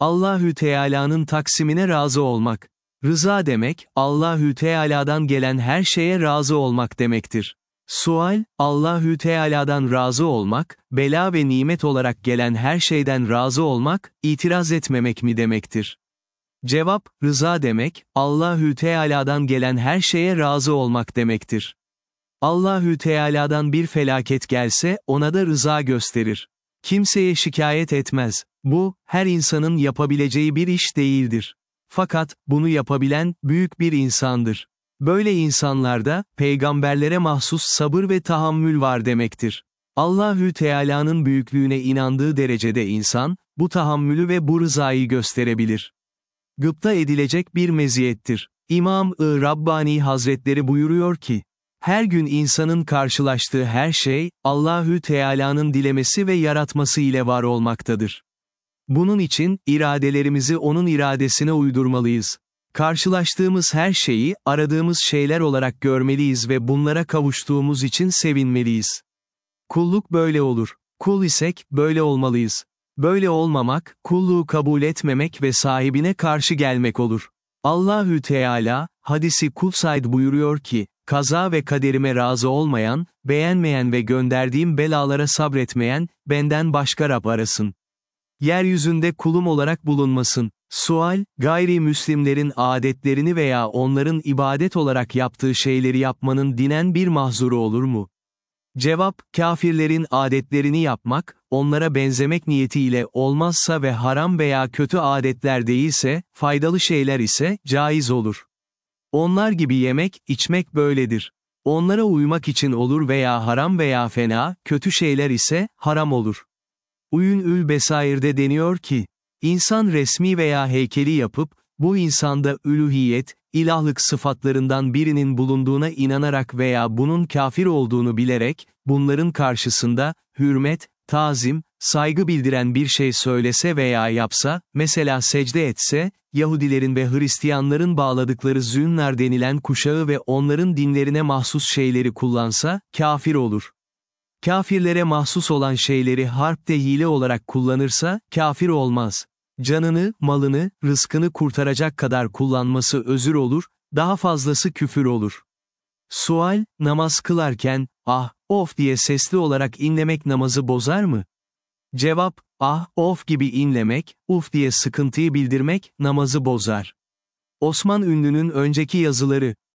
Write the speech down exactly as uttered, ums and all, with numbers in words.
Allahü Teala'nın taksimine razı olmak. Rıza demek, Allahü Teala'dan gelen her şeye razı olmak demektir. Sual, Allahü Teala'dan razı olmak, bela ve nimet olarak gelen her şeyden razı olmak, itiraz etmemek mi demektir? Cevap, rıza demek, Allahü Teala'dan gelen her şeye razı olmak demektir. Allahü Teala'dan bir felaket gelse, ona da rıza gösterir. Kimseye şikayet etmez. Bu, her insanın yapabileceği bir iş değildir. Fakat, bunu yapabilen, büyük bir insandır. Böyle insanlarda, peygamberlere mahsus sabır ve tahammül var demektir. Allahü Teala'nın büyüklüğüne inandığı derecede insan, bu tahammülü ve bu rızayı gösterebilir. Gıpta edilecek bir meziyettir. İmam-ı Rabbani Hazretleri buyuruyor ki, her gün insanın karşılaştığı her şey, Allahü Teala'nın dilemesi ve yaratması ile var olmaktadır. Bunun için, iradelerimizi onun iradesine uydurmalıyız. Karşılaştığımız her şeyi, aradığımız şeyler olarak görmeliyiz ve bunlara kavuştuğumuz için sevinmeliyiz. Kulluk böyle olur. Kul isek, böyle olmalıyız. Böyle olmamak, kulluğu kabul etmemek ve sahibine karşı gelmek olur. Allahü Teala, hadisi kutsayd buyuruyor ki, kaza ve kaderime razı olmayan, beğenmeyen ve gönderdiğim belalara sabretmeyen, benden başka Rab arasın. Yeryüzünde kulum olarak bulunmasın. Sual, gayrimüslimlerin adetlerini veya onların ibadet olarak yaptığı şeyleri yapmanın dinen bir mahzuru olur mu? Cevap, kafirlerin adetlerini yapmak, onlara benzemek niyetiyle olmazsa ve haram veya kötü adetler değilse, faydalı şeyler ise, caiz olur. Onlar gibi yemek, içmek böyledir. Onlara uymak için olur veya haram veya fena, kötü şeyler ise, haram olur. Uyun-ül Besair'de deniyor ki, insan resmi veya heykeli yapıp, bu insanda ülühiyet, ilahlık sıfatlarından birinin bulunduğuna inanarak veya bunun kafir olduğunu bilerek, bunların karşısında, hürmet, tazim, saygı bildiren bir şey söylese veya yapsa, mesela secde etse, Yahudilerin ve Hristiyanların bağladıkları zünnar denilen kuşağı ve onların dinlerine mahsus şeyleri kullansa, kafir olur. Kafirlere mahsus olan şeyleri harpte hile olarak kullanırsa, kafir olmaz. Canını, malını, rızkını kurtaracak kadar kullanması özür olur, daha fazlası küfür olur. Sual, namaz kılarken, ah, of diye sesli olarak inlemek namazı bozar mı? Cevap, ah, of gibi inlemek, uf diye sıkıntıyı bildirmek, namazı bozar. Osman Ünlü'nün önceki yazıları,